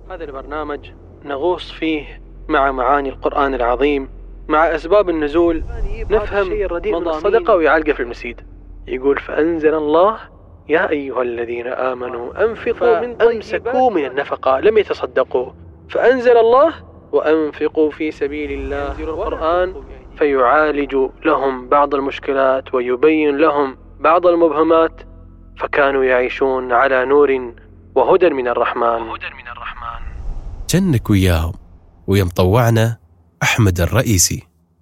هذا البرنامج نغوص فيه مع معاني القرآن العظيم، مع أسباب النزول، نفهم مضى الصدقة ويعلق في المسيد. يقول: فأنزل الله يا أيها الذين آمنوا أنفقوا من أمسكوا من النفقة، لم يتصدقوا، فأنزل الله وأنفقوا في سبيل الله القرآن فيعالج لهم بعض المشكلات ويبين لهم بعض المبهمات، فكانوا يعيشون على نور وهدى من الرحمن. جنك وياهم ويمطوعنا أحمد الرئيسي.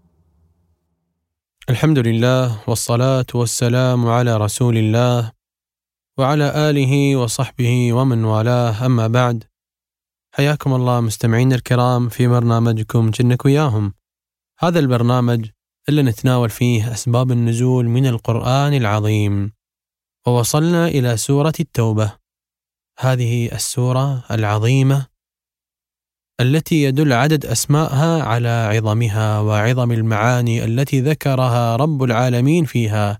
الحمد لله والصلاة والسلام على رسول الله وعلى آله وصحبه ومن والاه، أما بعد، حياكم الله مستمعين الكرام في برنامجكم جنك وياهم. هذا البرنامج اللي نتناول فيه أسباب النزول من القرآن العظيم، ووصلنا إلى سورة التوبة، هذه السورة العظيمة التي يدل عدد أسمائها على عظمها وعظم المعاني التي ذكرها رب العالمين فيها.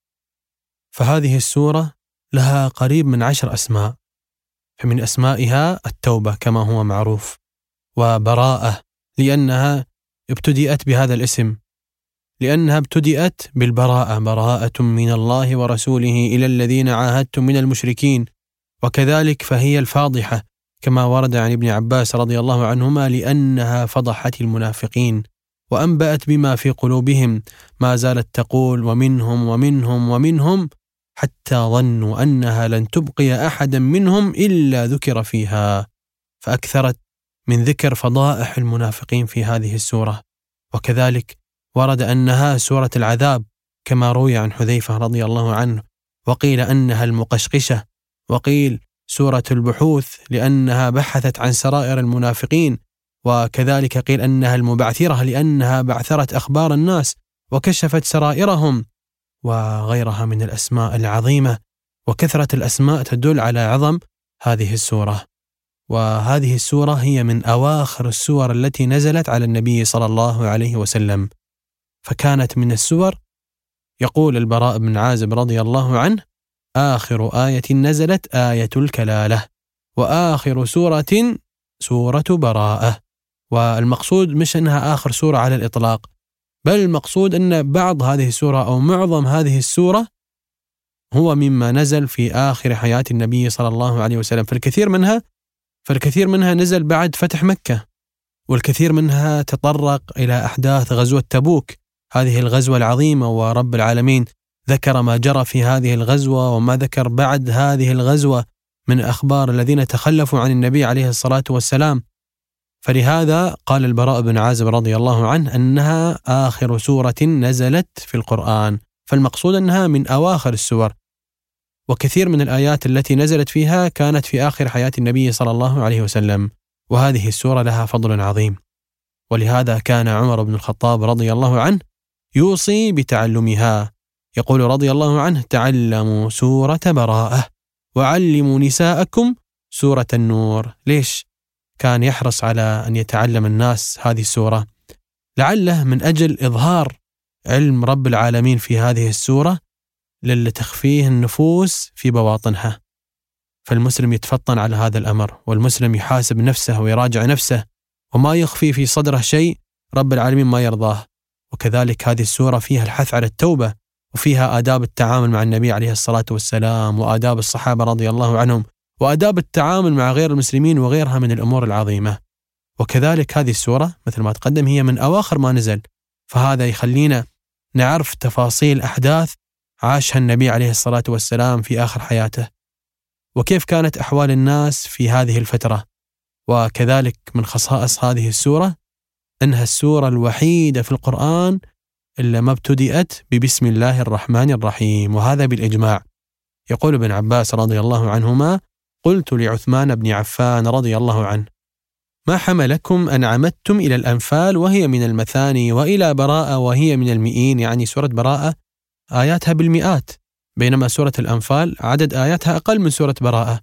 فهذه السورة لها قريب من 10 أسماء، فمن أسمائها التوبة كما هو معروف، وبراءة لأنها ابتدأت بهذا الاسم، لأنها ابتدأت بالبراءة، براءة من الله ورسوله إلى الذين عاهدتم من المشركين. وكذلك فهي الفاضحة كما ورد عن ابن عباس رضي الله عنهما، لأنها فضحت المنافقين وأنبأت بما في قلوبهم، ما زالت تقول: ومنهم ومنهم ومنهم، حتى ظنوا أنها لن تبقي أحدا منهم إلا ذكر فيها، فأكثرت من ذكر فضائح المنافقين في هذه السورة. وكذلك ورد أنها سورة العذاب كما روي عن حذيفة رضي الله عنه، وقيل أنها المقشقشة، وقيل سورة البحوث لأنها بحثت عن سرائر المنافقين، وكذلك قيل أنها المبعثرة لأنها بعثرت أخبار الناس وكشفت سرائرهم، وغيرها من الأسماء العظيمة. وكثرة الأسماء تدل على عظم هذه السورة. وهذه السورة هي من أواخر السور التي نزلت على النبي صلى الله عليه وسلم، فكانت من السور، يقول البراء بن عازب رضي الله عنه: آخر آية نزلت آية الكلالة، وآخر سورة سورة براءة. والمقصود مش أنها آخر سورة على الإطلاق، بل المقصود أن بعض هذه السورة أو معظم هذه السورة هو مما نزل في آخر حياة النبي صلى الله عليه وسلم. فالكثير منها نزل بعد فتح مكة، والكثير منها تطرق إلى أحداث غزوة تبوك، هذه الغزوة العظيمة، ورب العالمين ذكر ما جرى في هذه الغزوة وما ذكر بعد هذه الغزوة من أخبار الذين تخلفوا عن النبي عليه الصلاة والسلام. فلهذا قال البراء بن عازب رضي الله عنه أنها آخر سورة نزلت في القرآن، فالمقصود أنها من أواخر السور. وكثير من الآيات التي نزلت فيها كانت في آخر حياة النبي صلى الله عليه وسلم، وهذه السورة لها فضل عظيم. ولهذا كان عمر بن الخطاب رضي الله عنه يوصي بتعلمها، يقول رضي الله عنه: تعلموا سورة براءة وعلموا نساءكم سورة النور. ليش كان يحرص على أن يتعلم الناس هذه السورة؟ لعله من أجل إظهار علم رب العالمين في هذه السورة لتخفيه النفوس في بواطنها. فالمسلم يتفطن على هذا الأمر، والمسلم يحاسب نفسه ويراجع نفسه، وما يخفي في صدره شيء رب العالمين ما يرضاه. وكذلك هذه السورة فيها الحث على التوبة، وفيها آداب التعامل مع النبي عليه الصلاة والسلام، وآداب الصحابة رضي الله عنهم، وآداب التعامل مع غير المسلمين، وغيرها من الأمور العظيمة. وكذلك هذه السورة مثل ما تقدم هي من أواخر ما نزل، فهذا يخلينا نعرف تفاصيل أحداث عاشها النبي عليه الصلاة والسلام في آخر حياته، وكيف كانت أحوال الناس في هذه الفترة. وكذلك من خصائص هذه السورة أنها السورة الوحيدة في القرآن إلا ما ابتدأت ببسم الله الرحمن الرحيم، وهذا بالإجماع. يقول ابن عباس رضي الله عنهما: قلت لعثمان بن عفان رضي الله عنه: ما حملكم أن عمدتم إلى الأنفال وهي من المثاني، وإلى براءة وهي من المئين؟ يعني سورة براءة آياتها بالمئات، بينما سورة الأنفال عدد آياتها أقل من سورة براءة.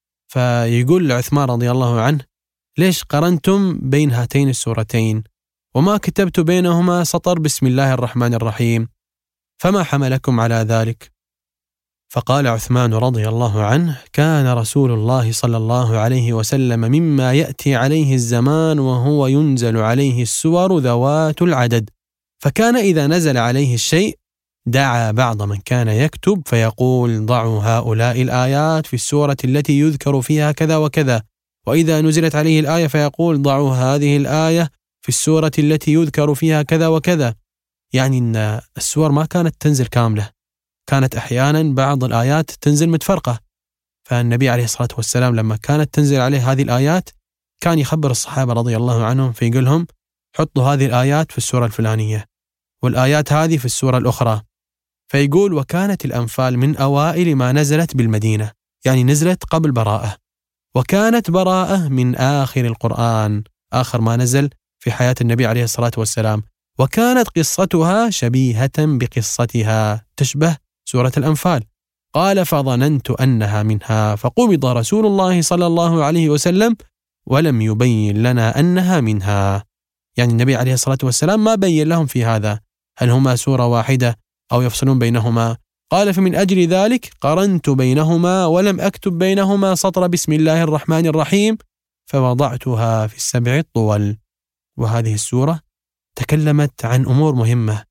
فيقول لعثمان رضي الله عنه: ليش قرنتم بين هاتين السورتين وما كتبت بينهما سطر بسم الله الرحمن الرحيم؟ فما حملكم على ذلك؟ فقال عثمان رضي الله عنه: كان رسول الله صلى الله عليه وسلم مما يأتي عليه الزمان وهو ينزل عليه السور ذوات العدد، فكان إذا نزل عليه الشيء دعا بعض من كان يكتب فيقول: ضعوا هؤلاء الآيات في السورة التي يذكر فيها كذا وكذا، وإذا نزلت عليه الآية فيقول: ضعوا هذه الآية في السورة التي يذكر فيها كذا وكذا. يعني أن السور ما كانت تنزل كاملة، كانت أحيانا بعض الآيات تنزل متفرقة، فالنبي عليه الصلاة والسلام لما كانت تنزل عليه هذه الآيات كان يخبر الصحابة رضي الله عنهم فيقول لهم: حطوا هذه الآيات في السورة الفلانية والآيات هذه في السورة الأخرى. فيقول: وكانت الأنفال من أوائل ما نزلت بالمدينة، يعني نزلت قبل براءة، وكانت براءة من آخر القرآن، آخر ما نزل في حياة النبي عليه الصلاة والسلام، وكانت قصتها شبيهة بقصتها، تشبه سورة الأنفال. قال: فظننت أنها منها، فقبض رسول الله صلى الله عليه وسلم ولم يبين لنا أنها منها. يعني النبي عليه الصلاة والسلام ما بين لهم في هذا هل هما سورة واحدة أو يفصلون بينهما. قال: فمن أجل ذلك قرنت بينهما ولم أكتب بينهما سطر بسم الله الرحمن الرحيم، فوضعتها في السبع الطول. وهذه السورة تكلمت عن أمور مهمة،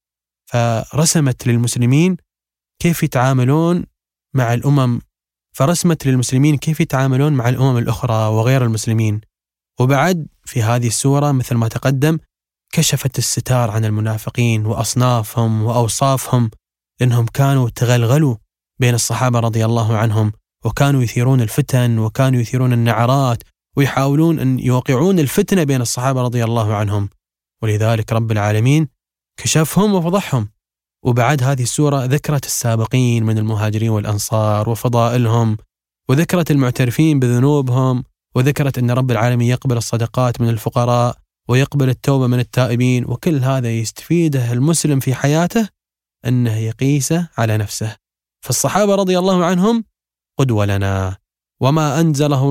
فرسمت للمسلمين كيف يتعاملون مع الأمم، فرسمت للمسلمين كيف يتعاملون مع الأمم الأخرى وغير المسلمين. وبعد في هذه السورة مثل ما تقدم كشفت الستار عن المنافقين وأصنافهم وأوصافهم، لأنهم كانوا تغلغلوا بين الصحابة رضي الله عنهم، وكانوا يثيرون الفتن وكانوا يثيرون النعرات ويحاولون أن يوقعون الفتنة بين الصحابة رضي الله عنهم، ولذلك رب العالمين كشفهم وفضحهم. وبعد هذه السورة ذكرت السابقين من المهاجرين والأنصار وفضائلهم، وذكرت المعترفين بذنوبهم، وذكرت أن رب العالمين يقبل الصدقات من الفقراء ويقبل التوبة من التائبين. وكل هذا يستفيده المسلم في حياته أنه يقيسه على نفسه. فالصحابة رضي الله عنهم قدوة لنا، وما أنزله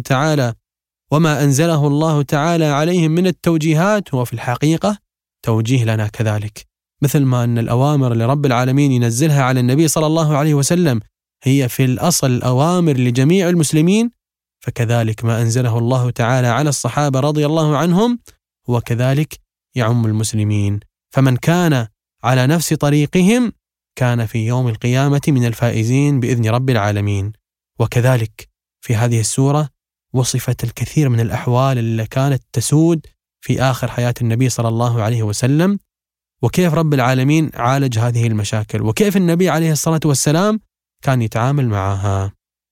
الله تعالى عليهم من التوجيهات هو في الحقيقة توجيه لنا كذلك، مثل ما أن الأوامر اللي رب العالمين ينزلها على النبي صلى الله عليه وسلم هي في الأصل أوامر لجميع المسلمين، فكذلك ما أنزله الله تعالى على الصحابة رضي الله عنهم هو كذلك يعم المسلمين. فمن كان على نفس طريقهم كان في يوم القيامة من الفائزين بإذن رب العالمين. وكذلك في هذه السورة وصفت الكثير من الأحوال اللي كانت تسود في آخر حياة النبي صلى الله عليه وسلم، وكيف رب العالمين عالج هذه المشاكل، وكيف النبي عليه الصلاة والسلام كان يتعامل معها.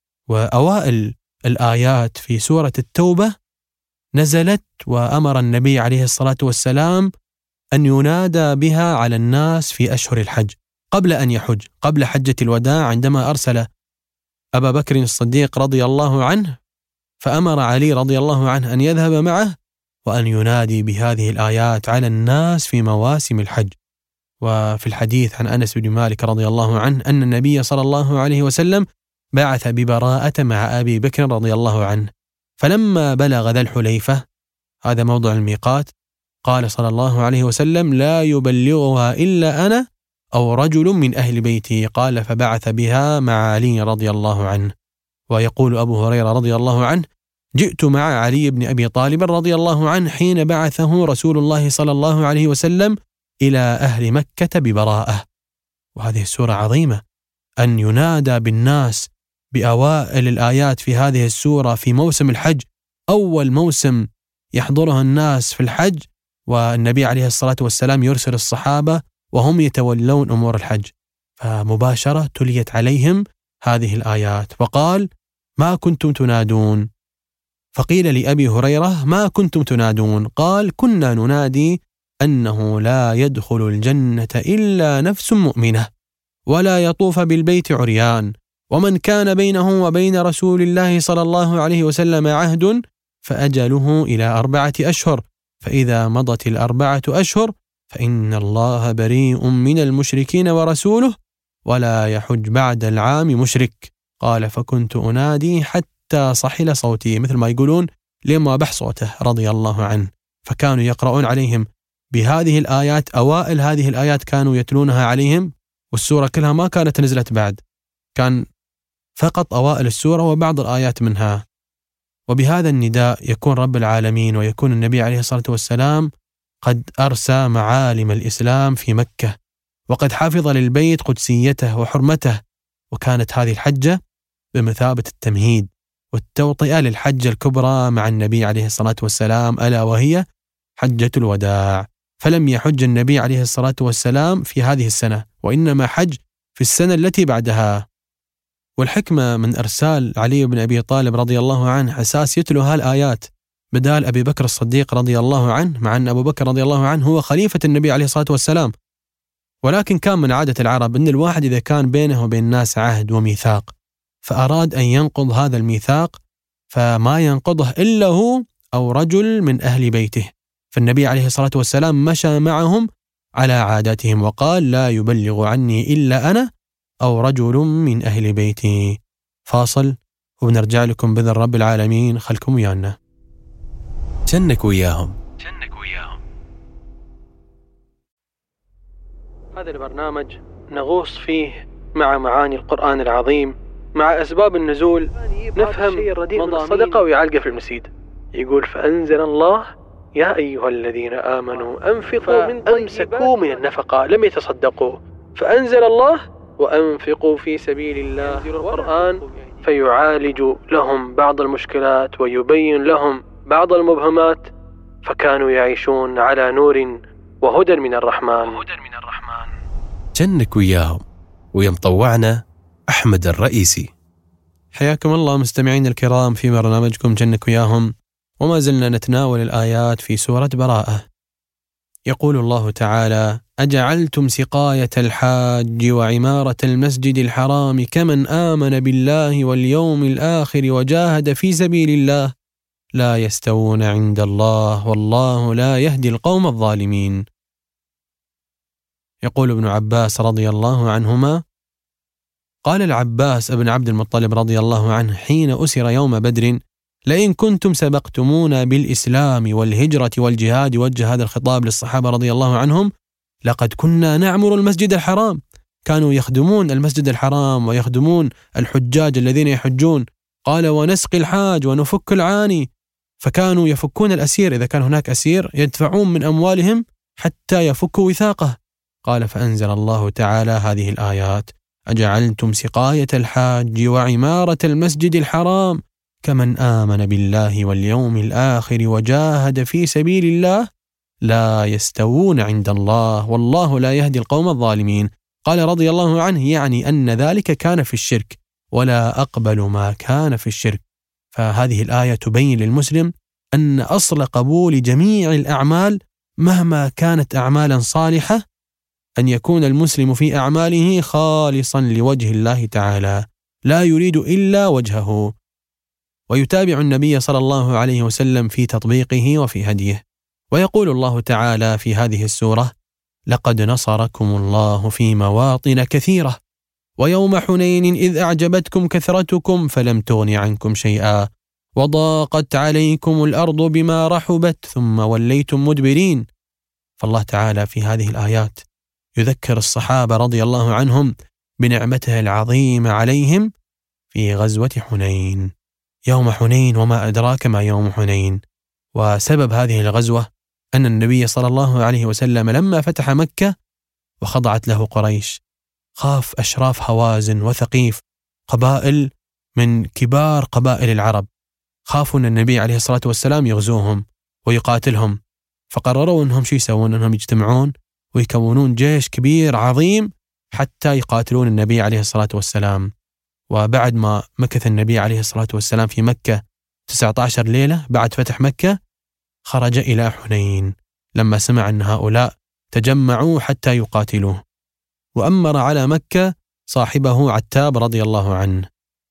وأوائل الآيات في سورة التوبة نزلت وأمر النبي عليه الصلاة والسلام أن ينادى بها على الناس في أشهر الحج قبل أن يحج، قبل حجة الوداع، عندما أرسل أبا بكر الصديق رضي الله عنه فأمر علي رضي الله عنه أن يذهب معه وأن ينادي بهذه الآيات على الناس في مواسم الحج. وفي الحديث عن أنس بن مالك رضي الله عنه أن النبي صلى الله عليه وسلم بعث ببراءة مع أبي بكر رضي الله عنه، فلما بلغ ذا الحليفة، هذا موضع الميقات، قال صلى الله عليه وسلم: لا يبلغها إلا أنا أو رجل من أهل بيتي. قال: فبعث بها مع علي رضي الله عنه. ويقول أبو هريرة رضي الله عنه: جئت مع علي بن أبي طالب رضي الله عنه حين بعثه رسول الله صلى الله عليه وسلم إلى أهل مكة ببراءة. وهذه السورة عظيمة، أن ينادى بالناس بأوائل الآيات في هذه السورة في موسم الحج، أول موسم يحضرها الناس في الحج، والنبي عليه الصلاة والسلام يرسل الصحابة وهم يتولون أمور الحج، فمباشرة تليت عليهم هذه الآيات. فقال: ما كنتم تنادون؟ فقيل لأبي هريرة: ما كنتم تنادون؟ قال: كنا ننادي أنه لا يدخل الجنة إلا نفس مؤمنة، ولا يطوف بالبيت عريان، ومن كان بينه وبين رسول الله صلى الله عليه وسلم عهد فأجله إلى 4 أشهر، فإذا مضت 4 أشهر فإن الله بريء من المشركين ورسوله، ولا يحج بعد العام مشرك. قال: فكنت أنادي حتى صحل صوتي، مثل ما يقولون لما بح صوته رضي الله عنه. فكانوا يقرؤون عليهم بهذه الآيات، أوائل هذه الآيات كانوا يتلونها عليهم، والسورة كلها ما كانت نزلت بعد، كان فقط أوائل السورة وبعض الآيات منها. وبهذا النداء يكون رب العالمين ويكون النبي عليه الصلاة والسلام قد أرسى معالم الإسلام في مكة، وقد حافظ للبيت قدسيته وحرمته. وكانت هذه الحجة بمثابة التمهيد والتوطئة للحجة الكبرى مع النبي عليه الصلاة والسلام، ألا وهي حجة الوداع. فلم يحج النبي عليه الصلاة والسلام في هذه السنة، وإنما حج في السنة التي بعدها. والحكمة من أرسال علي بن أبي طالب رضي الله عنه أساس يتلو هالآيات بدال أبي بكر الصديق رضي الله عنه، مع أن أبو بكر رضي الله عنه هو خليفة النبي عليه الصلاة والسلام. ولكن كان من عادة العرب أن الواحد إذا كان بينه وبين الناس عهد وميثاق فأراد أن ينقض هذا الميثاق، فما ينقضه إلا هو أو رجل من أهل بيته. فالنبي عليه الصلاة والسلام مشى معهم على عاداتهم وقال: لا يبلغ عني إلا أنا أو رجل من أهل بيتي. فاصل وبنرجع لكم بإذن رب العالمين. خلكم ويانا. جنك وياهم. هذا البرنامج نغوص فيه مع معاني القرآن العظيم، مع أسباب النزول، نفهم مضى الصدقة ويعلقه في المسيد. يقول: فأنزل الله يا أيها الذين آمنوا أنفقوا من أمسكوا من النفقة لم يتصدقوا، فأنزل الله وأنفقوا في سبيل الله القرآن فيعالج لهم بعض المشكلات ويبين لهم بعض المبهمات، فكانوا يعيشون على نور وهدى من الرحمن. جنك وياهم. ويمطوعنا أحمد الرئيسي. حياكم الله مستمعين الكرام في برنامجكم جنك وياهم، وما زلنا نتناول الآيات في سورة براءة. يقول الله تعالى: أجعلتم سقاية الحاج وعمارة المسجد الحرام كمن آمن بالله واليوم الآخر وجاهد في سبيل الله لا يستوون عند الله والله لا يهدي القوم الظالمين. يقول ابن عباس رضي الله عنهما: قال العباس ابن عبد المطلب رضي الله عنه حين أسر يوم بدر: لئن كنتم سبقتمونا بالإسلام والهجرة والجهاد، وجه هذا الخطاب للصحابة رضي الله عنهم، لقد كنا نعمر المسجد الحرام. كانوا يخدمون المسجد الحرام ويخدمون الحجاج الذين يحجون. قال: ونسقي الحاج ونفك العاني. فكانوا يفكون الأسير، إذا كان هناك أسير يدفعون من أموالهم حتى يفكوا وثاقه. قال: فأنزل الله تعالى هذه الآيات: أجعلتم سقاية الحاج وعمارة المسجد الحرام كمن آمن بالله واليوم الآخر وجاهد في سبيل الله لا يستوون عند الله والله لا يهدي القوم الظالمين. قال رضي الله عنه: يعني أن ذلك كان في الشرك ولا أقبل ما كان في الشرك. فهذه الآية تبين للمسلم أن أصل قبول جميع الأعمال مهما كانت أعمالا صالحة أن يكون المسلم في أعماله خالصا لوجه الله تعالى، لا يريد إلا وجهه، ويتابع النبي صلى الله عليه وسلم في تطبيقه وفي هديه. ويقول الله تعالى في هذه السورة: لقد نصركم الله في مواطن كثيرة ويوم حنين إذ أعجبتكم كثرتكم فلم تغن عنكم شيئا وضاقت عليكم الأرض بما رحبت ثم وليتم مدبرين. فالله تعالى في هذه الآيات يذكر الصحابة رضي الله عنهم بنعمته العظيمة عليهم في غزوة حنين. يوم حنين وما أدراك ما يوم حنين. وسبب هذه الغزوة أن النبي صلى الله عليه وسلم لما فتح مكة وخضعت له قريش، خاف أشراف هوازن وثقيف، قبائل من كبار قبائل العرب، خافوا أن النبي عليه الصلاة والسلام يغزوهم ويقاتلهم، فقرروا أنهم شو يسوون؟ أنهم يجتمعون ويكونون جيش كبير عظيم حتى يقاتلون النبي عليه الصلاة والسلام. وبعد ما مكث النبي عليه الصلاة والسلام في مكة 19 ليلة بعد فتح مكة، خرج إلى حنين لما سمع أن هؤلاء تجمعوا حتى يقاتلوه، وأمر على مكة صاحبه عتاب رضي الله عنه.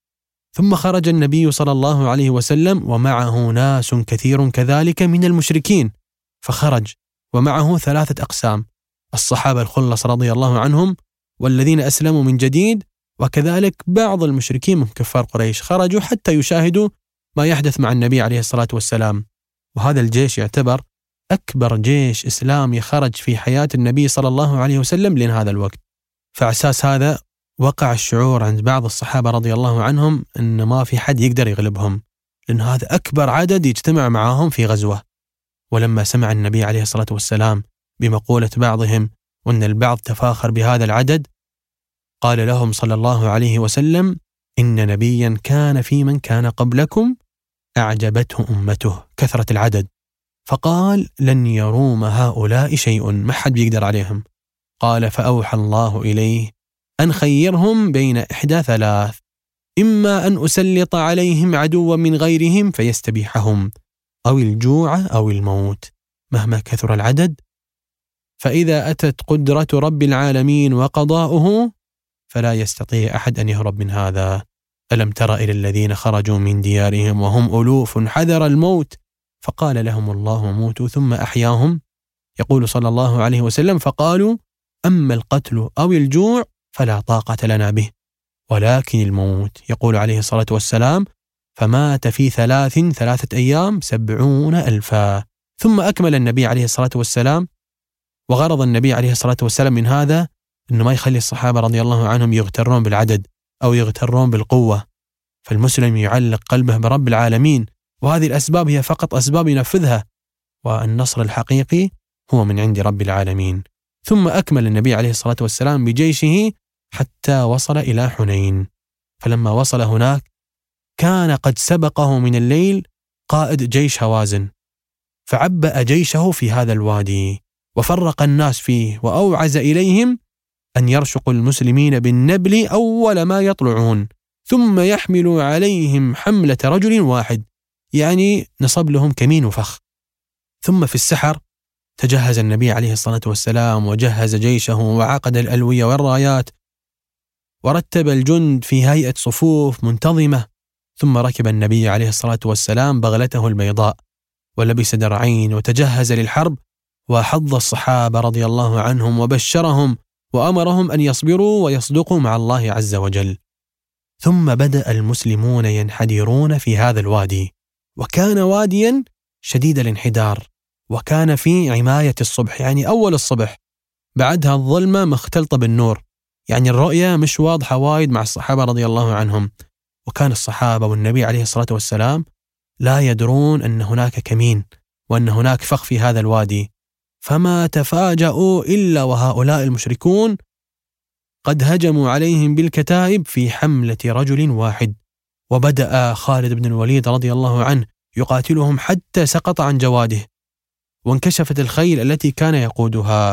ثم خرج النبي صلى الله عليه وسلم ومعه ناس كثير كذلك من المشركين، فخرج ومعه 3 أقسام: الصحابة الخلص رضي الله عنهم والذين أسلموا من جديد، وكذلك بعض المشركين من كفار قريش خرجوا حتى يشاهدوا ما يحدث مع النبي عليه الصلاة والسلام. وهذا الجيش يعتبر أكبر جيش إسلامي خرج في حياة النبي صلى الله عليه وسلم لهذا الوقت. فأساس هذا وقع الشعور عند بعض الصحابة رضي الله عنهم أن ما في حد يقدر يغلبهم، لأن هذا أكبر عدد يجتمع معهم في غزوة. ولما سمع النبي عليه الصلاة والسلام بمقولة بعضهم وأن البعض تفاخر بهذا العدد، قال لهم صلى الله عليه وسلم: إن نبيا كان في من كان قبلكم أعجبته أمته كثرة العدد، فقال: لن يروم هؤلاء شيء، ما حد بيقدر عليهم. قال: فأوحى الله إليه أن خيرهم بين إحدى ثلاث: إما أن أسلط عليهم عدوا من غيرهم فيستبيحهم، أو الجوع أو الموت، مهما كثر العدد. فإذا أتت قدرة رب العالمين وقضاؤه فلا يستطيع أحد أن يهرب من هذا. ألم تر إلى الذين خرجوا من ديارهم وهم ألوف حذر الموت فقال لهم الله موتوا ثم أحياهم. يقول صلى الله عليه وسلم: فقالوا: أما القتل أو الجوع فلا طاقة لنا به، ولكن الموت. يقول عليه الصلاة والسلام: فمات في 3 أيام 70,000. ثم أكمل النبي عليه الصلاة والسلام. وغرض النبي عليه الصلاة والسلام من هذا أنه ما يخلي الصحابة رضي الله عنهم يغترون بالعدد أو يغترون بالقوة، فالمسلم يعلق قلبه برب العالمين، وهذه الأسباب هي فقط أسباب ينفذها، والنصر الحقيقي هو من عند رب العالمين. ثم أكمل النبي عليه الصلاة والسلام بجيشه حتى وصل إلى حنين. فلما وصل هناك كان قد سبقه من الليل قائد جيش هوازن، فعبأ جيشه في هذا الوادي وفرق الناس فيه، وأوعز إليهم أن يرشقوا المسلمين بالنبل أول ما يطلعون، ثم يحملوا عليهم حملة رجل واحد، يعني نصب لهم كمين وفخ. ثم في السحر تجهز النبي عليه الصلاة والسلام وجهز جيشه وعقد الألوية والرايات ورتب الجند في هيئة صفوف منتظمة. ثم ركب النبي عليه الصلاة والسلام بغلته البيضاء ولبس درعين وتجهز للحرب، وحض الصحابة رضي الله عنهم وبشرهم وأمرهم أن يصبروا ويصدقوا مع الله عز وجل. ثم بدأ المسلمون ينحدرون في هذا الوادي، وكان واديا شديد الانحدار، وكان في عماية الصبح، يعني أول الصبح، بعدها الظلمة مختلطة بالنور، يعني الرؤية مش واضحة وايد مع الصحابة رضي الله عنهم. وكان الصحابة والنبي عليه الصلاة والسلام لا يدرون أن هناك كمين وأن هناك فخ في هذا الوادي، فما تفاجؤوا إلا وهؤلاء المشركون قد هجموا عليهم بالكتائب في حملة رجل واحد. وبدأ خالد بن الوليد رضي الله عنه يقاتلهم حتى سقط عن جواده، وانكشفت الخيل التي كان يقودها،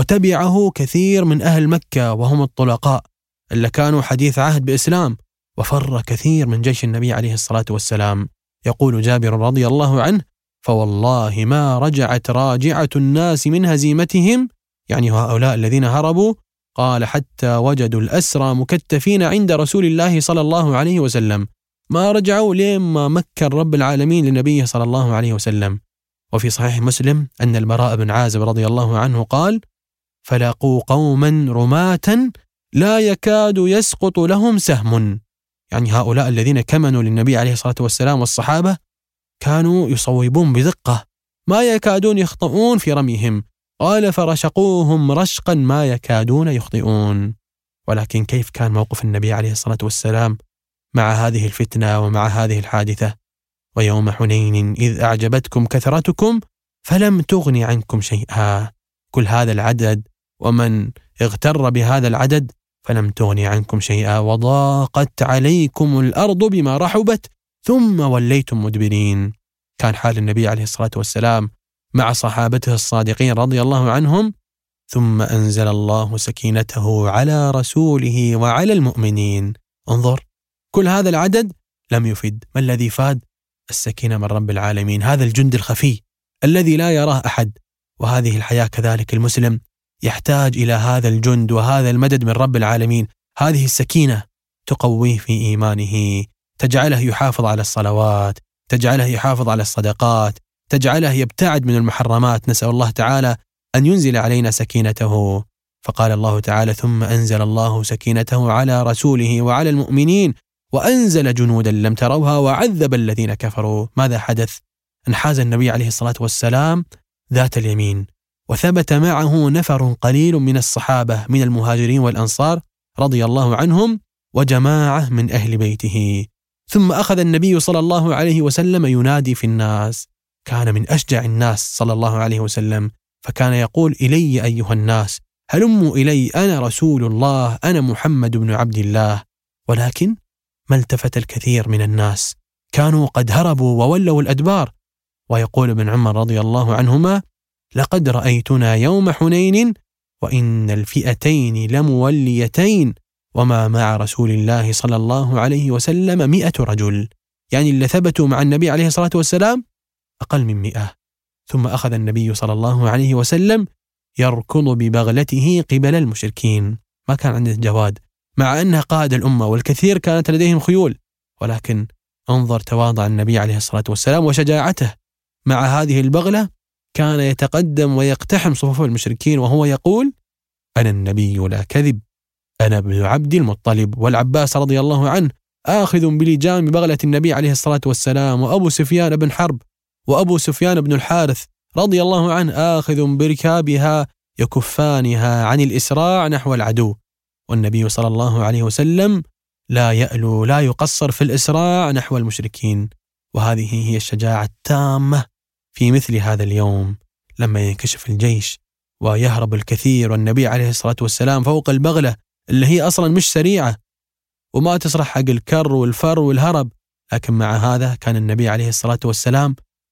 وتبعه كثير من أهل مكة وهم الطلقاء اللي كانوا حديث عهد بإسلام، وفر كثير من جيش النبي عليه الصلاة والسلام. يقول جابر رضي الله عنه: فوالله ما رجعت راجعة الناس من هزيمتهم، يعني هؤلاء الذين هربوا، قال حتى وجدوا الأسرى مكتفين عند رسول الله صلى الله عليه وسلم، ما رجعوا لما مكن رب العالمين لنبيه صلى الله عليه وسلم. وفي صحيح مسلم أن البراء بن عازب رضي الله عنه قال: فلاقوا قوما رماة لا يكاد يسقط لهم سهم، يعني هؤلاء الذين كمنوا للنبي عليه الصلاة والسلام والصحابة كانوا يصوبون بدقة، ما يكادون يخطئون في رميهم. قال: فرشقوهم رشقا ما يكادون يخطئون. ولكن كيف كان موقف النبي عليه الصلاة والسلام مع هذه الفتنة ومع هذه الحادثة؟ ويوم حنين إذ أعجبتكم كثرتكم فلم تغن عنكم شيئا، كل هذا العدد ومن اغتر بهذا العدد فلم تغن عنكم شيئا، وضاقت عليكم الأرض بما رحبت ثم وليتم مدبرين. كان حال النبي عليه الصلاة والسلام مع صحابته الصادقين رضي الله عنهم. ثم أنزل الله سكينته على رسوله وعلى المؤمنين. انظر، كل هذا العدد لم يفد، ما الذي فاد؟ السكينة من رب العالمين، هذا الجند الخفي الذي لا يراه أحد. وهذه الحياة كذلك، المسلم يحتاج إلى هذا الجند وهذا المدد من رب العالمين. هذه السكينة تقويه في إيمانه، تجعله يحافظ على الصلوات، تجعله يحافظ على الصدقات، تجعله يبتعد من المحرمات. نسأل الله تعالى أن ينزل علينا سكينته. فقال الله تعالى: ثم أنزل الله سكينته على رسوله وعلى المؤمنين وأنزل جنودا لم تروها وعذب الذين كفروا. ماذا حدث؟ انحاز النبي عليه الصلاة والسلام ذات اليمين، وثبت معه نفر قليل من الصحابة من المهاجرين والأنصار رضي الله عنهم وجماعة من أهل بيته. ثم أخذ النبي صلى الله عليه وسلم ينادي في الناس. كان من أشجع الناس صلى الله عليه وسلم، فكان يقول: إلي أيها الناس، هلموا إلي، أنا رسول الله، أنا محمد بن عبد الله. ولكن ما التفت الكثير من الناس، كانوا قد هربوا وولوا الأدبار. ويقول ابن عمر رضي الله عنهما: لقد رأيتنا يوم حنين وإن الفئتين لموليتين وما مع رسول الله صلى الله عليه وسلم 100 رجل، يعني اللي ثبتوا مع النبي عليه الصلاة والسلام أقل من 100. ثم أخذ النبي صلى الله عليه وسلم يركض ببغلته قبل المشركين. ما كان عنده جواد، مع أنه قائد الأمة والكثير كانت لديهم خيول، ولكن انظر تواضع النبي عليه الصلاة والسلام وشجاعته. مع هذه البغلة كان يتقدم ويقتحم صفوف المشركين وهو يقول: أنا النبي لا كذب، أنا ابن عبد المطلب. والعباس رضي الله عنه آخذ بلجام بغلة النبي عليه الصلاة والسلام، وأبو سفيان بن حرب وأبو سفيان بن الحارث رضي الله عنه آخذ بركابها يكفانها عن الإسراع نحو العدو. والنبي صلى الله عليه وسلم لا يألو لا يقصر في الإسراع نحو المشركين. وهذه هي الشجاعة التامة في مثل هذا اليوم، لما ينكشف الجيش ويهرب الكثير والنبي عليه الصلاة والسلام فوق البغلة اللي هي أصلا مش سريعة وما تصرح حق الكر والفر والهرب، لكن مع هذا كان النبي عليه الصلاة والسلام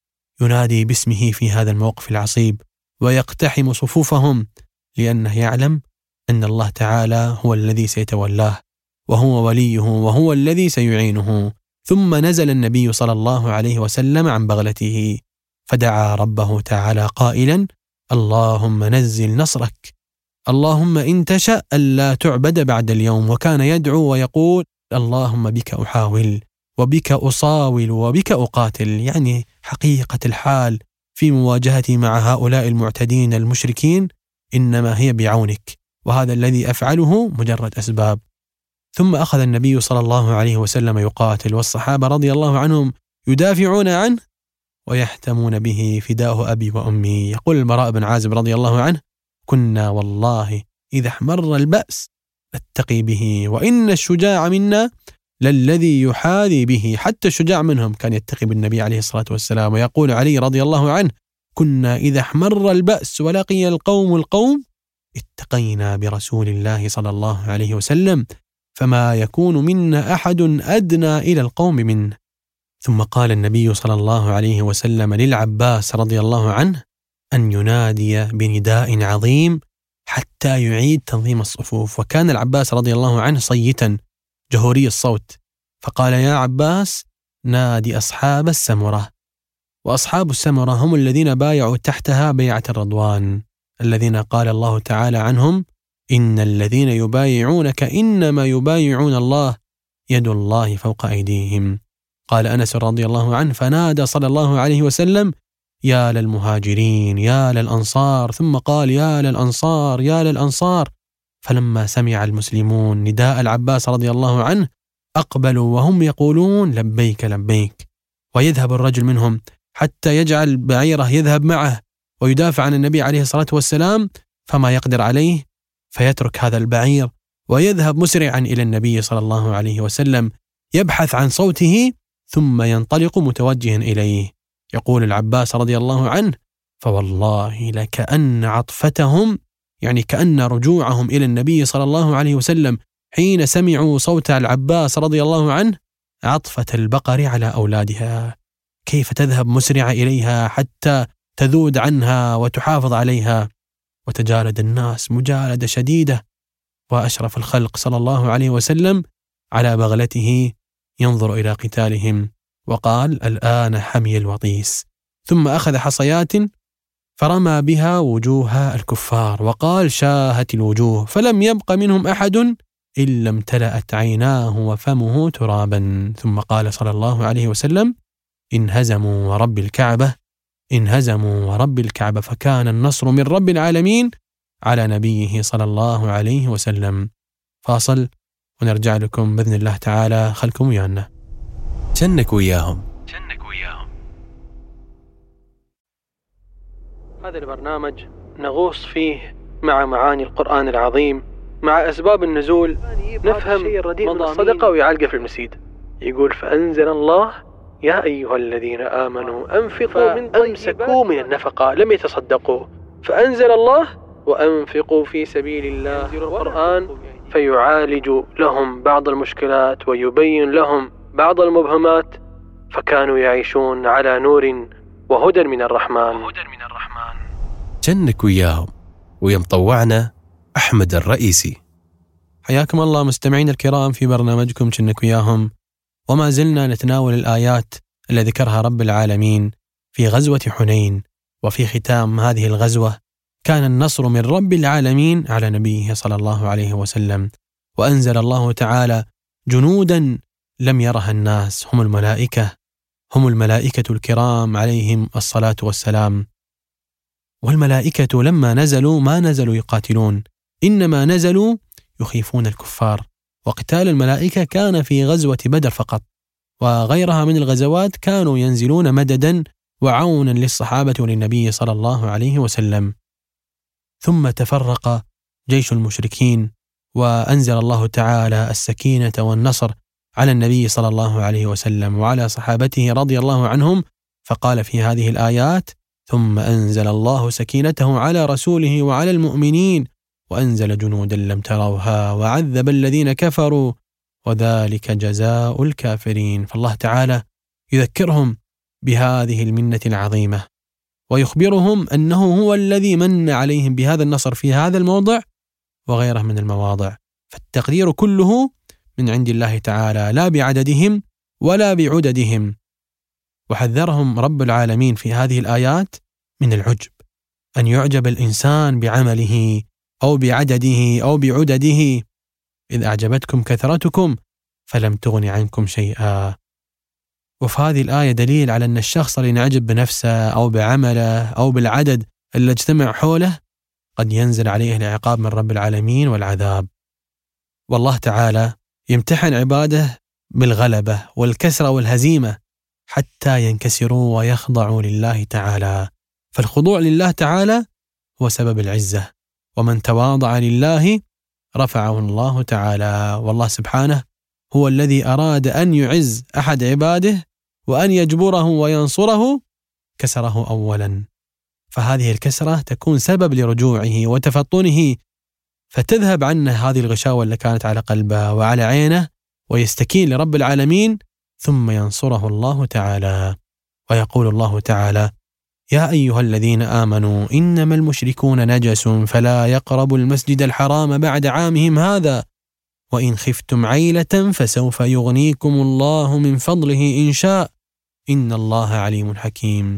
ينادي باسمه في هذا الموقف العصيب ويقتحم صفوفهم، لأنه يعلم أن الله تعالى هو الذي سيتولاه وهو وليه وهو الذي سيعينه. ثم نزل النبي صلى الله عليه وسلم عن بغلته فدعا ربه تعالى قائلا: اللهم نزل نصرك، اللهم إن تشأ ألا تعبد بعد اليوم. وكان يدعو ويقول: اللهم بك أحاول وبك أصاول وبك أقاتل، يعني حقيقة الحال في مواجهتي مع هؤلاء المعتدين المشركين إنما هي بعونك، وهذا الذي أفعله مجرد أسباب. ثم أخذ النبي صلى الله عليه وسلم يقاتل، والصحابة رضي الله عنهم يدافعون عنه ويحتمون به فداه أبي وأمي. يقول البراء بن عازب رضي الله عنه: كنا والله إذا احمر البأس نتقي به، وإن الشجاع منا للذي يحاذي به. حتى الشجاع منهم كان يتقي بالنبي عليه الصلاة والسلام. ويقول علي رضي الله عنه: كنا إذا احمر البأس ولقي القوم اتقينا برسول الله صلى الله عليه وسلم، فما يكون منا أحد أدنى إلى القوم منه. ثم قال النبي صلى الله عليه وسلم للعباس رضي الله عنه أن ينادي بنداء عظيم حتى يعيد تنظيم الصفوف. وكان العباس رضي الله عنه صيتا جهوري الصوت، فقال: يا عباس نادي أصحاب السمرة. وأصحاب السمرة هم الذين بايعوا تحتها بيعة الرضوان، الذين قال الله تعالى عنهم: إن الذين يبايعونك إنما يبايعون الله يد الله فوق أيديهم. قال أنس رضي الله عنه: فنادى صلى الله عليه وسلم: يا للمهاجرين يا للأنصار، ثم قال: يا للأنصار يا للأنصار. فلما سمع المسلمون نداء العباس رضي الله عنه أقبلوا وهم يقولون: لبيك لبيك. ويذهب الرجل منهم حتى يجعل بعيره يذهب معه ويدافع عن النبي عليه الصلاة والسلام، فما يقدر عليه فيترك هذا البعير ويذهب مسرعا إلى النبي صلى الله عليه وسلم يبحث عن صوته، ثم ينطلق متوجها إليه. يقول العباس رضي الله عنه: فوالله لكأن عطفتهم، يعني كأن رجوعهم إلى النبي صلى الله عليه وسلم حين سمعوا صوت العباس رضي الله عنه عطفة البقر على أولادها، كيف تذهب مسرعة إليها حتى تذود عنها وتحافظ عليها. وتجالد الناس مجالدة شديدة، وأشرف الخلق صلى الله عليه وسلم على بغلته ينظر إلى قتالهم، وقال: الآن حمي الوطيس. ثم أخذ حصيات فرمى بها وجوه الكفار وقال: شاهت الوجوه، فلم يبق منهم أحد إلا امتلأت عيناه وفمه ترابا. ثم قال صلى الله عليه وسلم: انهزموا ورب الكعبة، انهزموا ورب الكعبة. فكان النصر من رب العالمين على نبيه صلى الله عليه وسلم. فاصل ونرجع لكم بإذن الله تعالى. خلكم ويانا. جنك وياهم. هذا البرنامج نغوص فيه مع معاني القرآن العظيم مع أسباب النزول نفهم مضى الصدقة ويعلقه في المسيد. يقول فأنزل الله يا أيها الذين آمنوا أنفقوا من أمسكوا من النفقة لم يتصدقوا، فأنزل الله وأنفقوا في سبيل الله القرآن فيعالج لهم بعض المشكلات ويبين لهم بعض المبهمات، فكانوا يعيشون على نور وهدى من الرحمن. جنك وياهم. ويا مطوعنا أحمد الرئيسي. حياكم الله مستمعين الكرام في برنامجكم جنك وياهم، وما زلنا نتناول الآيات التي ذكرها رب العالمين في غزوة حنين. وفي ختام هذه الغزوة كان النصر من رب العالمين على نبيه صلى الله عليه وسلم، وأنزل الله تعالى جنودا لم يرها الناس، هم الملائكة الكرام عليهم الصلاة والسلام. والملائكة لما نزلوا ما نزلوا يقاتلون، إنما نزلوا يخيفون الكفار. وقتال الملائكة كان في غزوة بدر فقط، وغيرها من الغزوات كانوا ينزلون مددا وعونا للصحابة وللنبي صلى الله عليه وسلم. ثم تفرق جيش المشركين، وأنزل الله تعالى السكينة والنصر على النبي صلى الله عليه وسلم وعلى صحابته رضي الله عنهم، فقال في هذه الآيات ثم أنزل الله سكينته على رسوله وعلى المؤمنين وأنزل جنودا لم تروها وعذب الذين كفروا وذلك جزاء الكافرين. فالله تعالى يذكرهم بهذه المنة العظيمة ويخبرهم أنه هو الذي من عليهم بهذا النصر في هذا الموضع وغيره من المواضع، فالتقدير كله من عند الله تعالى لا بعددهم ولا بعددهم. وحذرهم رب العالمين في هذه الآيات من العجب، أن يعجب الإنسان بعمله أو بعدده أو بعدده. إذ أعجبتكم كثرتكم فلم تغن عنكم شيئا. وفي هذه الآية دليل على أن الشخص اللي ينعجب بنفسه أو بعمله أو بالعدد اللي اجتمع حوله قد ينزل عليه العقاب من رب العالمين والعذاب. والله تعالى يمتحن عباده بالغلبة والكسرة والهزيمة حتى ينكسروا ويخضعوا لله تعالى، فالخضوع لله تعالى هو سبب العزة، ومن تواضع لله رفعه الله تعالى. والله سبحانه هو الذي أراد أن يعز أحد عباده وأن يجبره وينصره كسره أولا، فهذه الكسرة تكون سبب لرجوعه وتفطنه، فتذهب عنه هذه الغشاوة اللي كانت على قلبه وعلى عينه ويستكين لرب العالمين، ثم ينصره الله تعالى. ويقول الله تعالى يا أيها الذين آمنوا إنما المشركون نجس فلا يقربوا المسجد الحرام بعد عامهم هذا وإن خفتم عيلة فسوف يغنيكم الله من فضله إن شاء إن الله عليم حكيم.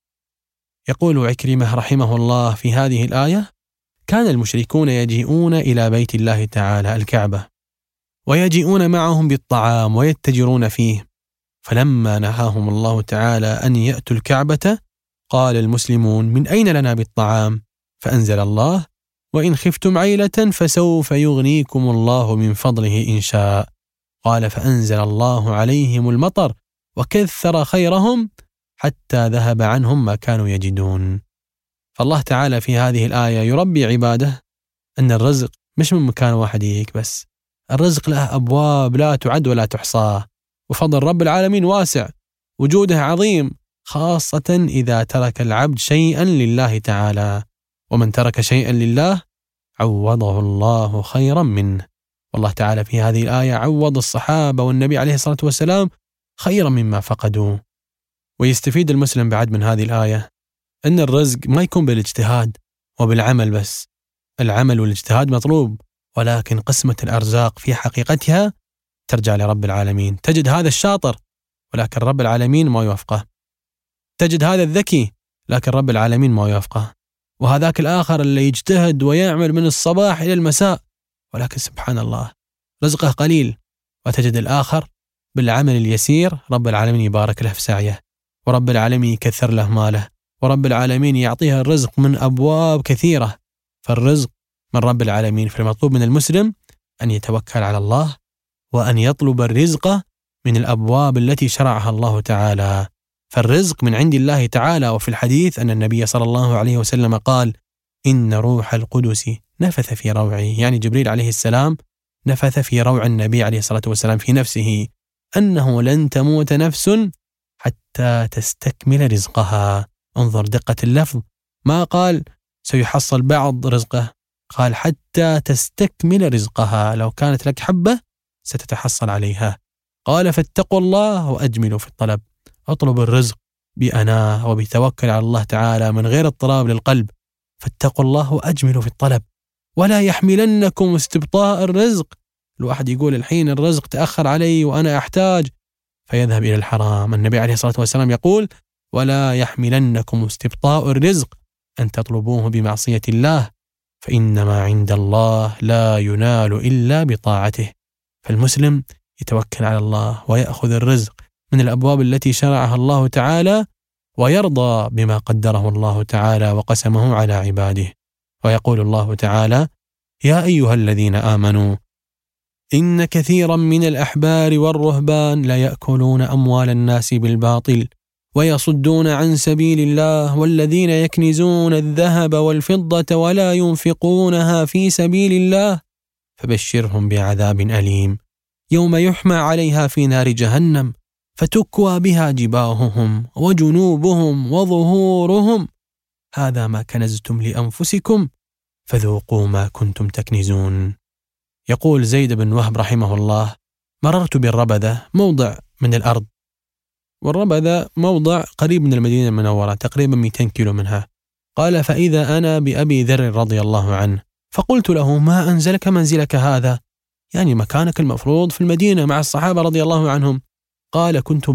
يقول عكرمة رحمه الله في هذه الآية كان المشركون يجيئون إلى بيت الله تعالى الكعبة ويجيئون معهم بالطعام ويتجرون فيه، فلما نهاهم الله تعالى أن يأتوا الكعبة قال المسلمون من أين لنا بالطعام؟ فأنزل الله وإن خفتم عيلة فسوف يغنيكم الله من فضله إن شاء. قال فأنزل الله عليهم المطر وكثر خيرهم حتى ذهب عنهم ما كانوا يجدون. فالله تعالى في هذه الآية يربي عباده أن الرزق مش من مكان واحد يجيك بس، الرزق له أبواب لا تعد ولا تحصى، وفضل رب العالمين واسع، وجوده عظيم، خاصة إذا ترك العبد شيئا لله تعالى، ومن ترك شيئا لله عوضه الله خيرا منه. والله تعالى في هذه الآية عوض الصحابة والنبي عليه الصلاة والسلام خيرا مما فقدوا. ويستفيد المسلم بعد من هذه الآية أن الرزق ما يكون بالاجتهاد وبالعمل بس، العمل والاجتهاد مطلوب، ولكن قسمة الأرزاق في حقيقتها ترجع لرب العالمين. تجد هذا الشاطر ولكن رب العالمين ما يوفقه، تجد هذا الذكي لكن رب العالمين ما يوفقه، وهذاك الآخر اللي يجتهد ويعمل من الصباح إلى المساء ولكن سبحان الله رزقه قليل، وتجد الآخر بالعمل اليسير رب العالمين يبارك له في سعيه، ورب العالمين يكثر له ماله، ورب العالمين يعطيها الرزق من أبواب كثيرة. فالرزق من رب العالمين، فالمطلوب من المسلم أن يتوكل على الله وأن يطلب الرزق من الأبواب التي شرعها الله تعالى، فالرزق من عند الله تعالى. وفي الحديث أن النبي صلى الله عليه وسلم قال إن روح القدس نفث في روعي، يعني جبريل عليه السلام نفث في روع النبي عليه الصلاة والسلام في نفسه أنه لن تموت نفس حتى تستكمل رزقها. انظر دقة اللفظ، ما قال سيحصل بعض رزقه، قال حتى تستكمل رزقها، لو كانت لك حبة ستتحصل عليها. قال فاتقوا الله وأجملوا في الطلب، اطلب الرزق بأناة وبتوكل على الله تعالى من غير اضطراب للقلب. فاتقوا الله وأجملوا في الطلب، ولا يحملنكم استبطاء الرزق. الواحد يقول الحين الرزق تأخر علي وأنا أحتاج فيذهب إلى الحرام. النبي عليه الصلاة والسلام يقول ولا يحملنكم استبطاء الرزق أن تطلبوه بمعصية الله، فإنما عند الله لا ينال إلا بطاعته. فالمسلم يتوكل على الله ويأخذ الرزق من الأبواب التي شرعها الله تعالى، ويرضى بما قدره الله تعالى وقسمه على عباده. ويقول الله تعالى يا أيها الذين آمنوا إن كثيرا من الأحبار والرهبان لا يأكلون أموال الناس بالباطل ويصدون عن سبيل الله والذين يكنزون الذهب والفضة ولا ينفقونها في سبيل الله فبشرهم بعذاب أليم يوم يحمى عليها في نار جهنم فتكوى بها جباههم وجنوبهم وظهورهم هذا ما كنزتم لأنفسكم فذوقوا ما كنتم تكنزون. يقول زيد بن وهب رحمه الله مررت بالربذة، موضع من الأرض، والربذة موضع قريب من المدينة المنورة تقريبا 200 كيلو منها. قال فإذا أنا بأبي ذر رضي الله عنه فقلت له ما أنزلك منزلك هذا، يعني مكانك المفروض في المدينة مع الصحابة رضي الله عنهم. قال كنت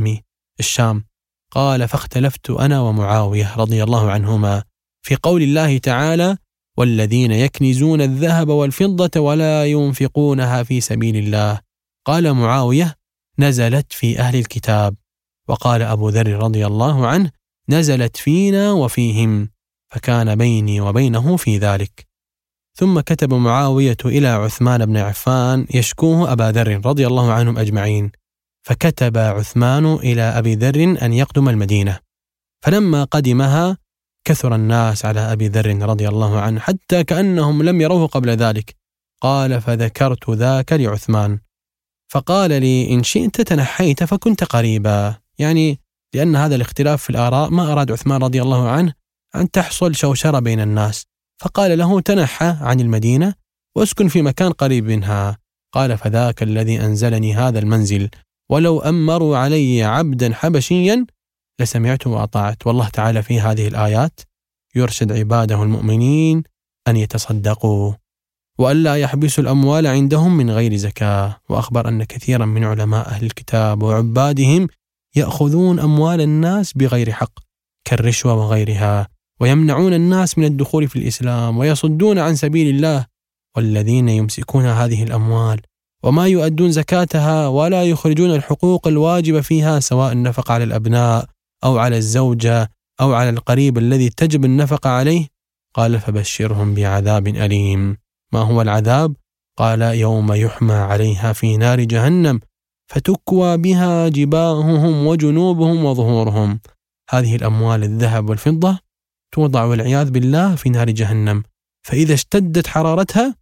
الشام. قال فاختلفت أنا ومعاوية رضي الله عنهما في قول الله تعالى والذين يكنزون الذهب والفضة ولا ينفقونها في سبيل الله. قال معاوية نزلت في أهل الكتاب، وقال أبو ذر رضي الله عنه نزلت فينا وفيهم، فكان بيني وبينه في ذلك. ثم كتب معاوية إلى عثمان بن عفان يشكوه أبا ذر رضي الله عنهم أجمعين، فكتب عثمان إلى أبي ذر أن يقدم المدينة، فلما قدمها كثر الناس على أبي ذر رضي الله عنه حتى كأنهم لم يروه قبل ذلك. قال فذكرت ذاك لعثمان فقال لي إن شئت تنحيت فكنت قريبا، يعني لأن هذا الاختلاف في الآراء ما أراد عثمان رضي الله عنه أن تحصل شوشرة بين الناس، فقال له تنحى عن المدينة واسكن في مكان قريب منها. قال فذاك الذي أنزلني هذا المنزل، ولو أمروا علي عبدا حبشيا لسمعت وأطاعت. والله تعالى في هذه الآيات يرشد عباده المؤمنين أن يتصدقوا وألا يحبسوا الأموال عندهم من غير زكاة. وأخبر أن كثيرا من علماء أهل الكتاب وعبادهم يأخذون أموال الناس بغير حق كالرشوة وغيرها، ويمنعون الناس من الدخول في الإسلام ويصدون عن سبيل الله. والذين يمسكون هذه الأموال وما يؤدون زكاتها ولا يخرجون الحقوق الواجبة فيها، سواء النفقة على الأبناء أو على الزوجة أو على القريب الذي تجب النفقة عليه، قال فبشرهم بعذاب أليم. ما هو العذاب؟ قال يوم يحمى عليها في نار جهنم فتكوى بها جباههم وجنوبهم وظهورهم. هذه الأموال الذهب والفضة توضع والعياذ بالله في نار جهنم، فإذا اشتدت حرارتها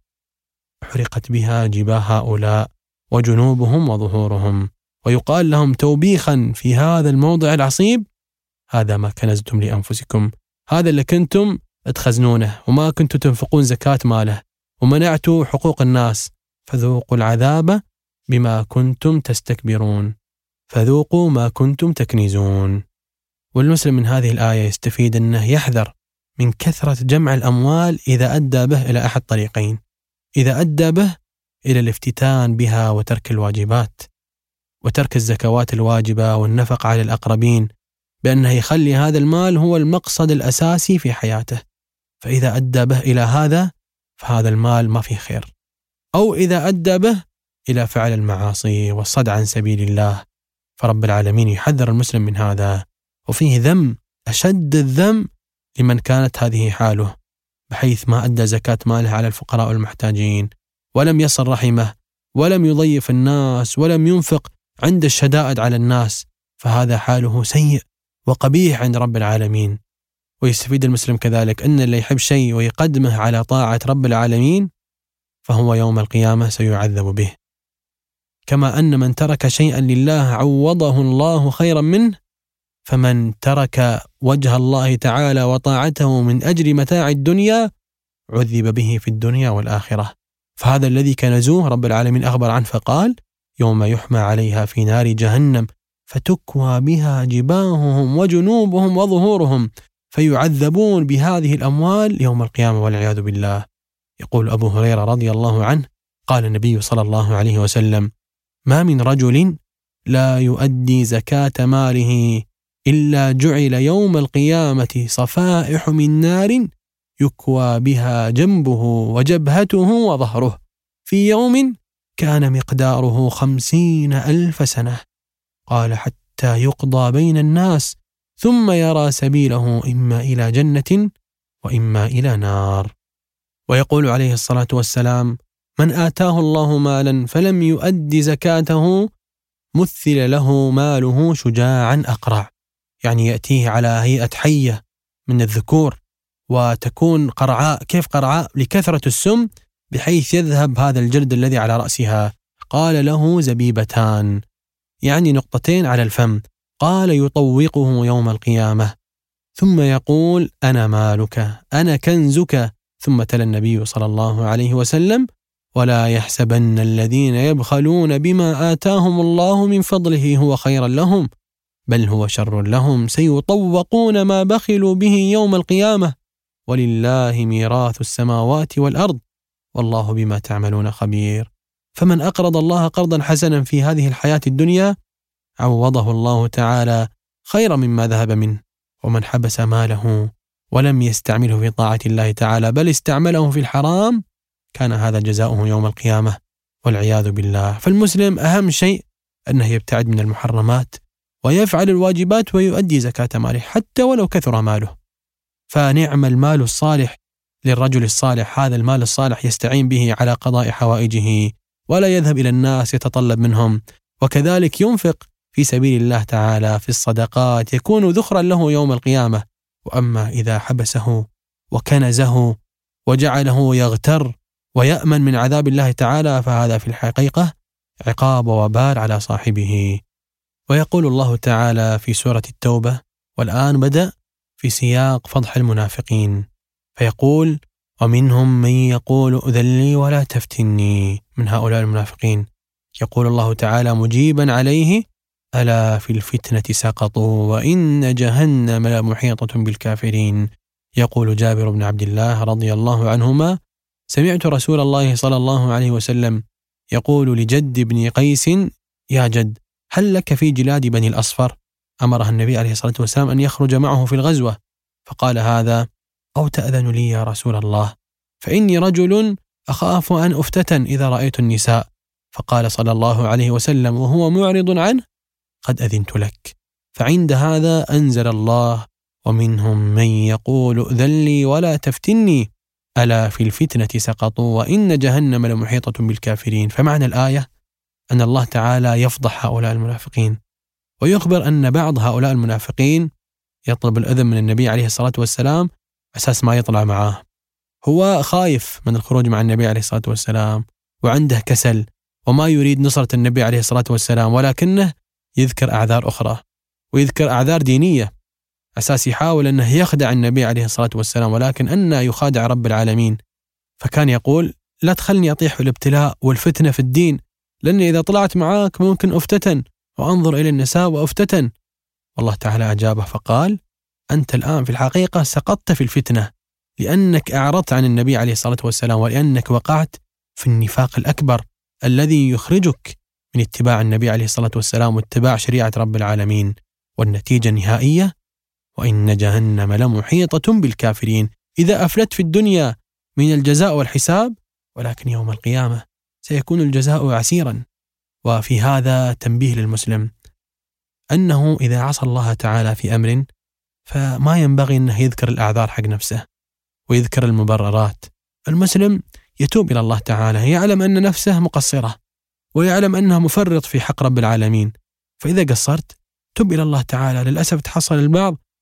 حرقت بها جباه هؤلاء وجنوبهم وظهورهم، ويقال لهم توبيخا في هذا الموضع العصيب هذا ما كنزتم لأنفسكم، هذا اللي كنتم تخزنونه وما كنتم تنفقون زكاة ماله ومنعتوا حقوق الناس، فذوقوا العذاب بما كنتم تستكبرون، فذوقوا ما كنتم تكنزون. والمسلم من هذه الآية يستفيد أنه يحذر من كثرة جمع الأموال إذا أدى به إلى أحد طريقين: إذا أدى به إلى الافتتان بها وترك الواجبات وترك الزكوات الواجبة والنفق على الأقربين، بأنه يخلي هذا المال هو المقصد الأساسي في حياته، فإذا أدى به إلى هذا فهذا المال ما فيه خير. أو إذا أدى به إلى فعل المعاصي والصد عن سبيل الله، فرب العالمين يحذر المسلم من هذا. وفيه ذم أشد الذم لمن كانت هذه حاله، بحيث ما أدى زكاة ماله على الفقراء والمحتاجين، ولم يصل رحمه، ولم يضيف الناس، ولم ينفق عند الشدائد على الناس، فهذا حاله سيء وقبيح عند رب العالمين. ويستفيد المسلم كذلك أن اللي يحب شيء ويقدمه على طاعة رب العالمين فهو يوم القيامة سيعذب به، كما أن من ترك شيئا لله عوضه الله خيرا منه، فمن ترك وجه الله تعالى وطاعته من أجل متاع الدنيا عذب به في الدنيا والآخرة. فهذا الذي كنزوه رب العالمين أخبر عنه فقال: يوم يحمى عليها في نار جهنم فتكوى بها جباههم وجنوبهم وظهورهم فيعذبون بهذه الأموال يوم القيامة والعياذ بالله. يقول أبو هريرة رضي الله عنه: قال النبي صلى الله عليه وسلم: ما من رجل لا يؤدي زكاة ماله إلا جعل يوم القيامة صفائح من نار يكوى بها جنبه وجبهته وظهره في يوم كان مقداره 50,000 سنة. قال: حتى يقضى بين الناس ثم يرى سبيله إما إلى جنة وإما إلى نار. ويقول عليه الصلاة والسلام: من آتاه الله مالا فلم يؤدي زكاته مثل له ماله شجاعا أقرع، يعني يأتيه على هيئة حية من الذكور وتكون قرعاء. كيف قرعاء؟ لكثرة السم بحيث يذهب هذا الجلد الذي على رأسها. قال: له زبيبتان، يعني نقطتين على الفم. قال: يطوقه يوم القيامة ثم يقول: أنا مالك أنا كنزك. ثم تلا النبي صلى الله عليه وسلم: ولا يحسبن الذين يبخلون بما آتاهم الله من فضله هو خيرا لهم بل هو شر لهم سيطوقون ما بخلوا به يوم القيامة ولله ميراث السماوات والأرض والله بما تعملون خبير. فمن أقرض الله قرضا حسنا في هذه الحياة الدنيا عوضه الله تعالى خيرا مما ذهب منه، ومن حبس ماله ولم يستعمله في طاعة الله تعالى بل استعمله في الحرام كان هذا جزاؤه يوم القيامة والعياذ بالله. فالمسلم أهم شيء أنه يبتعد من المحرمات ويفعل الواجبات ويؤدي زكاة ماله حتى ولو كثر ماله. فنعم المال الصالح للرجل الصالح، هذا المال الصالح يستعين به على قضاء حوائجه ولا يذهب إلى الناس يتطلب منهم، وكذلك ينفق في سبيل الله تعالى في الصدقات يكون ذخرا له يوم القيامة. وأما إذا حبسه وكنزه وجعله يغتر ويأمن من عذاب الله تعالى فهذا في الحقيقة عقاب ووبال على صاحبه. ويقول الله تعالى في سورة التوبة، والآن بدأ في سياق فضح المنافقين، فيقول: ومنهم من يقول أذن لي ولا تفتني. من هؤلاء المنافقين يقول الله تعالى مجيبا عليه: ألا في الفتنة سقطوا وإن جهنم لمحيطة بالكافرين. يقول جابر بن عبد الله رضي الله عنهما: سمعت رسول الله صلى الله عليه وسلم يقول لجد بن قيس: يا جد، هل لك في جلاد بني الأصفر؟ أمرها النبي عليه الصلاة والسلام أن يخرج معه في الغزوة، فقال هذا: أو تأذن لي يا رسول الله، فإني رجل أخاف أن أفتتن إذا رأيت النساء. فقال صلى الله عليه وسلم وهو معرض عنه: قد أذنت لك. فعند هذا أنزل الله: ومنهم من يقول أذن لي ولا تفتني ألا في الفتنة سقطوا وإن جهنم لمحيطة بالكافرين. فمعنى الآية أن الله تعالى يفضح هؤلاء المنافقين ويخبر أن بعض هؤلاء المنافقين يطلب الأذن من النبي عليه الصلاة والسلام أساس ما يطلع معاه. هو خايف من الخروج مع النبي عليه الصلاة والسلام وعنده كسل وما يريد نصرة النبي عليه الصلاة والسلام، ولكنه يذكر أعذار أخرى ويذكر أعذار دينية أساس يحاول أنه يخدع النبي عليه الصلاة والسلام، ولكن أنه يخادع رب العالمين. فكان يقول: لا تخلني أطيح في الابتلاء والفتنة في الدين، لأني إذا طلعت معاك ممكن أفتتن وأنظر إلى النساء وأفتتن. والله تعالى أجابه فقال: أنت الآن في الحقيقة سقطت في الفتنة لأنك أعرضت عن النبي عليه الصلاة والسلام ولأنك وقعت في النفاق الأكبر الذي يخرجك من اتباع النبي عليه الصلاة والسلام واتباع شريعة رب العالمين. والنتيجة النهائية: وإن جهنم لمحيطة بالكافرين. إذا أفلت في الدنيا من الجزاء والحساب، ولكن يوم القيامة سيكون الجزاء عسيرا. وفي هذا تنبيه للمسلم أنه إذا عصى الله تعالى في أمر فما ينبغي أنه يذكر الأعذار حق نفسه ويذكر المبررات. المسلم يتوب إلى الله تعالى، يعلم أن نفسه مقصرة ويعلم أنه مفرط في حق رب العالمين، فإذا قصرت تب إلى الله تعالى. للأسف تحصل البعض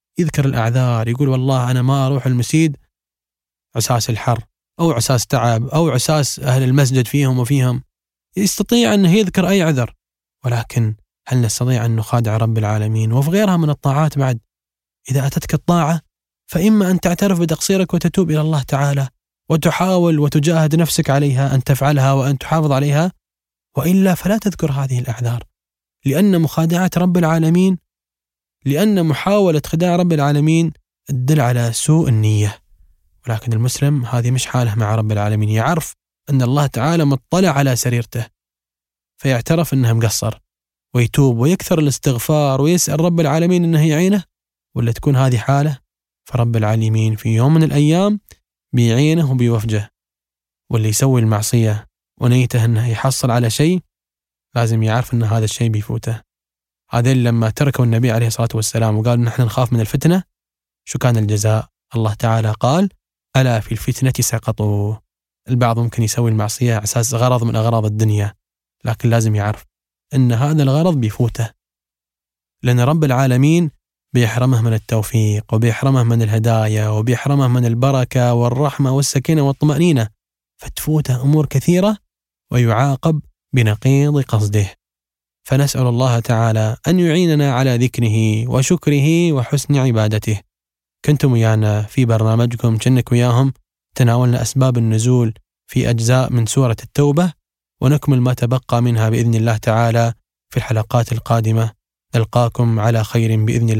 يذكر الأعذار، يقول والله أنا ما أروح المسجد عساس الحر أو عساس تعب أو عساس أهل المسجد فيهم وفيهم، يستطيع أنه يذكر أي عذر. ولكن هل نستطيع أن نخادع رب العالمين؟ وفي غيرها من الطاعات بعد، إذا أتتك الطاعة فإما أن تعترف بتقصيرك وتتوب إلى الله تعالى وتحاول وتجاهد نفسك عليها أن تفعلها وأن تحافظ عليها، وإلا فلا تذكر هذه الأعذار، لأن مخادعة رب العالمين، لأن محاولة خداع رب العالمين تدل على سوء النية. ولكن المسلم هذه مش حاله مع رب العالمين، يعرف أن الله تعالى مطلع على سريرته فيعترف أنه مقصر ويتوب ويكثر الاستغفار ويسأل رب العالمين أنه يعينه، ولا تكون هذه حاله فرب العالمين في يوم من الأيام بيعينه وبيوفجه. واللي يسوي المعصية ونيته أنه يحصل على شيء لازم يعرف أن هذا الشيء بيفوته. هذا لما تركوا النبي عليه الصلاة والسلام وقالوا نحن نخاف من الفتنة، شو كان الجزاء؟ الله تعالى قال ألا في الفتنة سقطوا. البعض ممكن يسوي المعصية على أساس غرض من أغراض الدنيا، لكن لازم يعرف أن هذا الغرض بيفوته، لأن رب العالمين بيحرمه من التوفيق وبيحرمه من الهدايا وبيحرمه من البركة والرحمة والسكينة والطمأنينة، فتفوته أمور كثيرة ويعاقب بنقيض قصده. فنسأل الله تعالى أن يعيننا على ذكره وشكره وحسن عبادته. كنتم ويانا في برنامجكم جنك وياهم، تناولنا أسباب النزول في أجزاء من سورة التوبة، ونكمل ما تبقى منها بإذن الله تعالى في الحلقات القادمة. نلقاكم على خير بإذن الله.